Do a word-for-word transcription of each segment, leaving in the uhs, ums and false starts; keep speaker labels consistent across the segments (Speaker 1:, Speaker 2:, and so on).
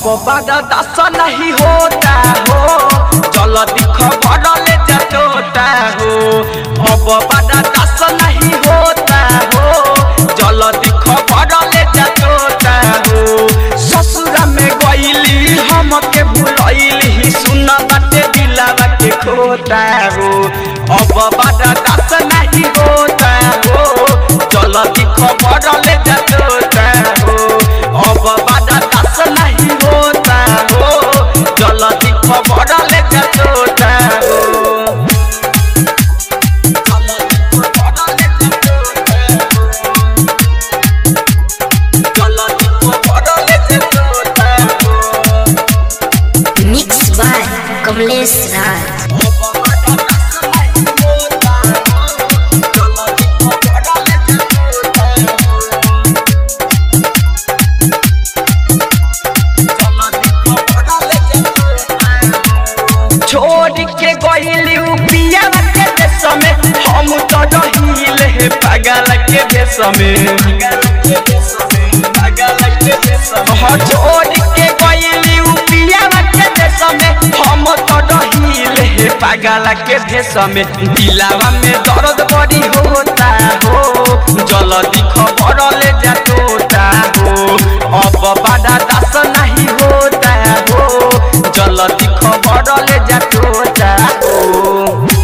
Speaker 1: बारा दास नहीं होता हो जल्दी खबर ले जाता हो। अब बारा दास नहीं होता हो जल्दी खबर ले जाता हो। ससुरा में गईली हमके भुलैली सुन बाटे दिलावा के खोता हो। अब बारा दास नहीं होता हो जल्दी खबर ले जाता हो। अब बारा दास नहीं होता हो जल्दी खबर ले जाता हो।
Speaker 2: Mix by Kamlesh Raj.
Speaker 1: छोड़ के गईली पिया के देश में हम तो रहीले पागल के देश में। छोड़ के गईली पिया के देश में हम तो रहीले पागल के देश में। दिलावा में दर्द बड़ी होता हो जल्दी खबर ले जाता हो। अब बारा दास नहीं होता हो जल्दी खबर ले जाता हो।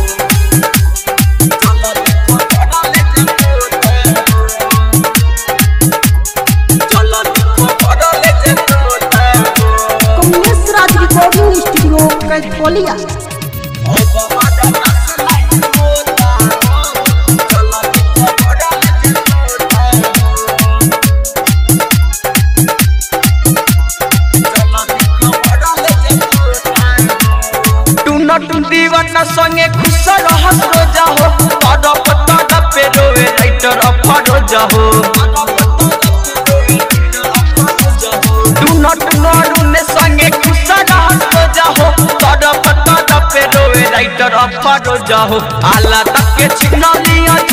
Speaker 3: Kamlesh Raj recording studio Kaitholiya.
Speaker 1: दीवाना संगे खुश रह जाओ तड़प तड़प रोए राइटर फरो जाओ। टूनट नरुने संगे खुश रह जाओ तड़प तड़प रोए राइटर फरो जाओ। आला तक के छिन लिया